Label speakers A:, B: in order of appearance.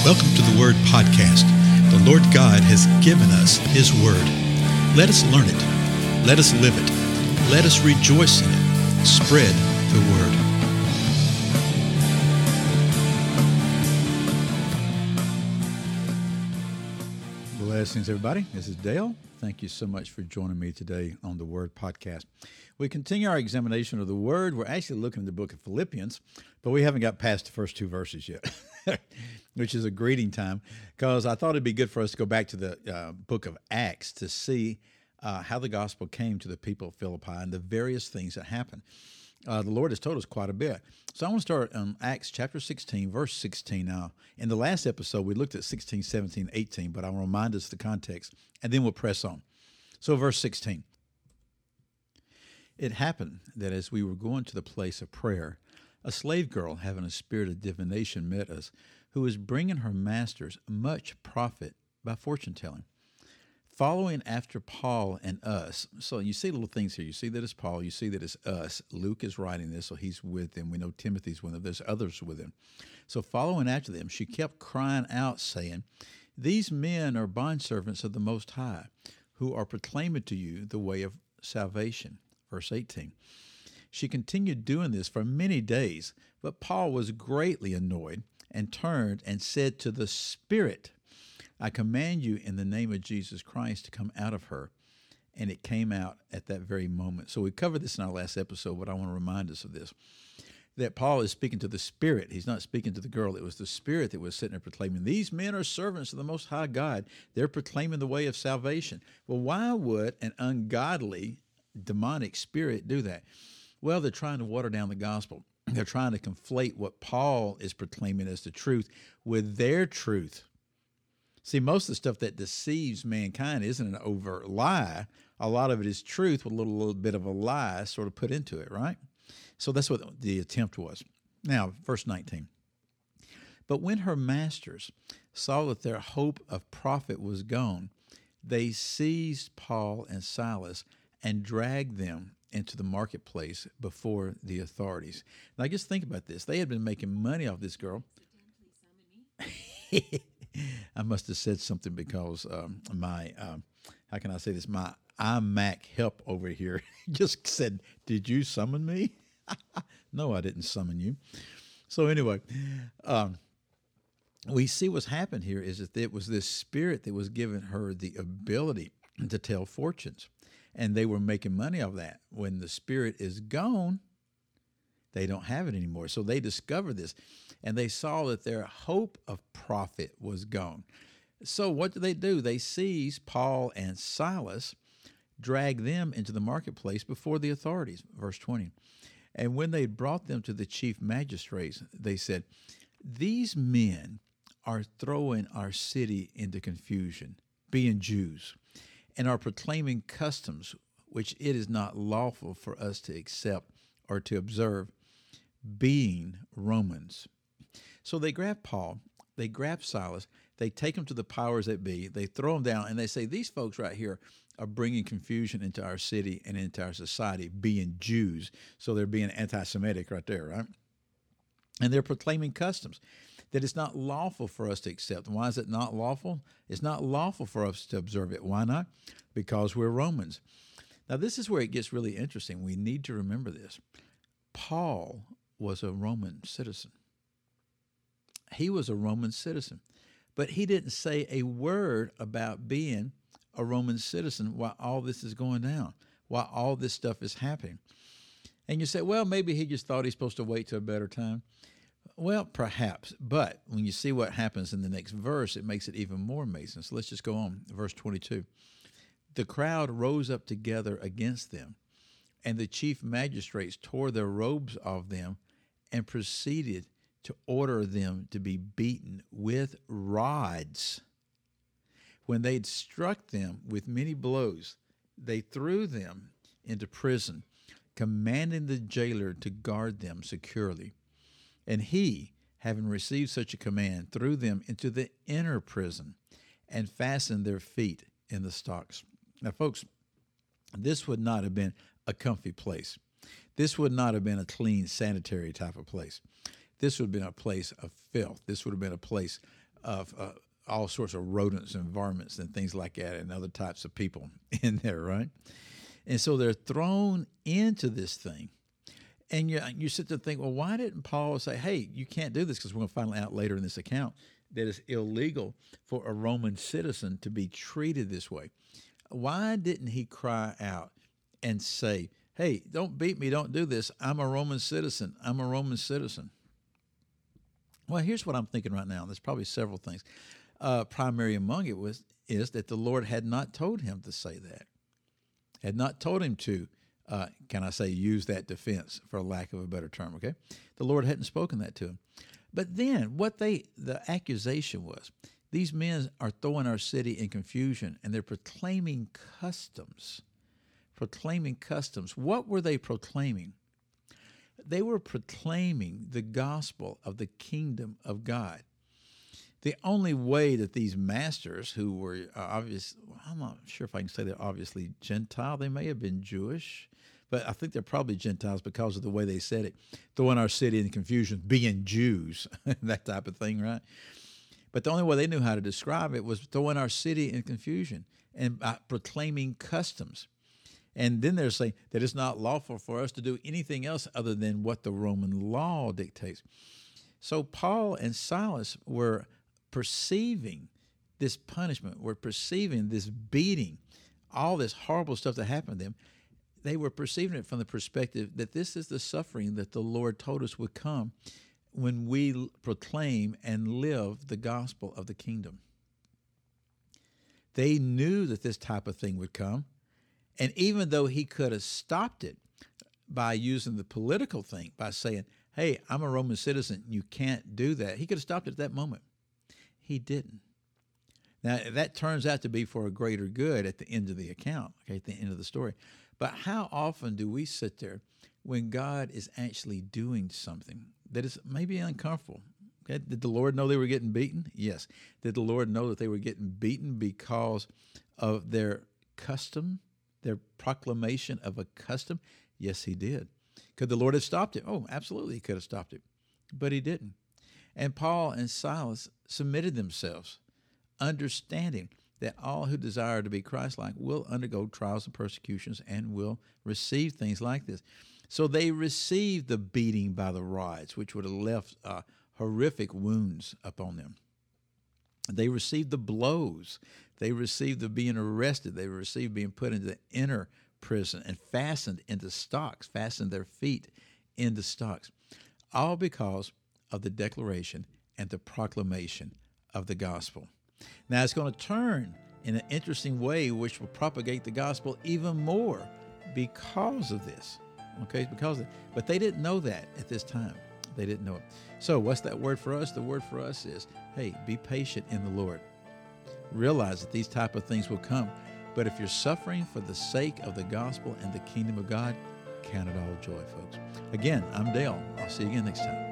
A: Welcome to the Word Podcast. The Lord God has given us His Word. Let us learn it. Let us live it. Let us rejoice in it. Spread the Word. Blessings, everybody. This is Dale. Thank you so much for joining me today on the Word Podcast. We continue our examination of the Word. We're actually looking at the book of Philippians, but we haven't got past the first two verses yet, which is a greeting time, because I thought it'd be good for us to go back to the book of Acts to see how the gospel came to the people of Philippi and the various things that happened. The Lord has told us quite a bit. So I want to start Acts chapter 16, verse 16. Now, in the last episode, we looked at 16, 17, 18, but I want to remind us the context, and then we'll press on. So verse 16. It happened that as we were going to the place of prayer, a slave girl having a spirit of divination met us, who was bringing her masters much profit by fortune-telling. Following after Paul and us, so you see little things here. You see that it's Paul. You see that it's us. Luke is writing this, so he's with them. We know Timothy's with them. There's others with him. So following after them, she kept crying out, saying, "These men are bondservants of the Most High, who are proclaiming to you the way of salvation." Verse 18. She continued doing this for many days, but Paul was greatly annoyed and turned and said to the Spirit, "I command you in the name of Jesus Christ to come out of her." And it came out at that very moment. So we covered this in our last episode, but I want to remind us of this, that Paul is speaking to the Spirit. He's not speaking to the girl. It was the Spirit that was sitting there proclaiming, "These men are servants of the Most High God. They're proclaiming the way of salvation." Well, why would an ungodly, demonic spirit do that? Well, they're trying to water down the gospel. They're trying to conflate what Paul is proclaiming as the truth with their truth. See, most of the stuff that deceives mankind isn't an overt lie. A lot of it is truth with a little bit of a lie sort of put into it, right? So that's what the attempt was. Now, verse 19. But when her masters saw that their hope of profit was gone, they seized Paul and Silas and dragged them into the marketplace before the authorities. Now, just think about this. They had been making money off this girl. I must have said something because how can I say this? My iMac help over here just said, "Did you summon me?" No, I didn't summon you. So anyway, we see what's happened here is that it was this spirit that was giving her the ability to tell fortunes. And they were making money off that. When the spirit is gone, they don't have it anymore. So they discovered this, and they saw that their hope of profit was gone. So what do? They seized Paul and Silas, dragged them into the marketplace before the authorities. Verse 20. And when they brought them to the chief magistrates, they said, "These men are throwing our city into confusion, being Jews, and are proclaiming customs which it is not lawful for us to accept or to observe, being Romans." So they grab Paul, they grab Silas, they take them to the powers that be, they throw them down, and they say, "These folks right here are bringing confusion into our city and into our society, being Jews." So they're being anti-Semitic right there, right? And they're proclaiming customs that it's not lawful for us to accept. Why is it not lawful? It's not lawful for us to observe it. Why not? Because we're Romans. Now, this is where it gets really interesting. We need to remember this. Paul was a Roman citizen. He was a Roman citizen, but he didn't say a word about being a Roman citizen while all this is going down, while all this stuff is happening. And you say, well, maybe he just thought he's supposed to wait till a better time. Well, perhaps, but when you see what happens in the next verse, it makes it even more amazing. So let's just go on. Verse 22. The crowd rose up together against them, and the chief magistrates tore their robes off them and proceeded to order them to be beaten with rods. When they'd struck them with many blows, they threw them into prison, commanding the jailer to guard them securely. And he, having received such a command, threw them into the inner prison and fastened their feet in the stocks. Now, folks, this would not have been a comfy place. This would not have been a clean, sanitary type of place. This would have been a place of filth. This would have been a place of all sorts of rodents and varmints and things like that, and other types of people in there, right? And so they're thrown into this thing. And you sit there and think, well, why didn't Paul say, hey, you can't do this? Because we're going to find out later in this account that it's illegal for a Roman citizen to be treated this way. Why didn't he cry out and say, hey, don't beat me, don't do this. I'm a Roman citizen. I'm a Roman citizen. Well, here's what I'm thinking right now. There's probably several things. Primary among it is that the Lord had not told him to say that, had not told him to, use that defense, for lack of a better term, okay? The Lord hadn't spoken that to him. But then the accusation was, these men are throwing our city in confusion, and they're proclaiming customs. Proclaiming customs. What were they proclaiming? They were proclaiming the gospel of the kingdom of God. The only way that these masters, who were I'm not sure if I can say they're obviously Gentile, they may have been Jewish, but I think they're probably Gentiles because of the way they said it, throwing our city in confusion, being Jews, that type of thing, right? But the only way they knew how to describe it was throwing our city in confusion and proclaiming customs. And then they're saying that it's not lawful for us to do anything else other than what the Roman law dictates. So Paul and Silas were perceiving this punishment, were perceiving this beating, all this horrible stuff that happened to them. They were perceiving it from the perspective that this is the suffering that the Lord told us would come when we proclaim and live the gospel of the kingdom. They knew that this type of thing would come. And even though he could have stopped it by using the political thing, by saying, hey, I'm a Roman citizen, you can't do that, he could have stopped it at that moment. He didn't. Now, that turns out to be for a greater good at the end of the account, okay, at the end of the story. But how often do we sit there when God is actually doing something that is maybe uncomfortable? Okay? Did the Lord know they were getting beaten? Yes. Did the Lord know that they were getting beaten because of their custom, their proclamation of a custom? Yes, he did. Could the Lord have stopped it? Oh, absolutely, he could have stopped it. But he didn't. And Paul and Silas submitted themselves, understanding that all who desire to be Christ-like will undergo trials and persecutions and will receive things like this. So they received the beating by the rods, which would have left horrific wounds upon them. They received the blows. They received the being arrested. They received being put into the inner prison and fastened into stocks, fastened their feet into stocks, all because of the declaration and the proclamation of the gospel. Now, it's going to turn in an interesting way, which will propagate the gospel even more because of this. Okay, because of it. But they didn't know that at this time. They didn't know it. So what's that word for us? The word for us is, hey, be patient in the Lord. Realize that these type of things will come. But if you're suffering for the sake of the gospel and the kingdom of God, count it all joy, folks. Again, I'm Dale. I'll see you again next time.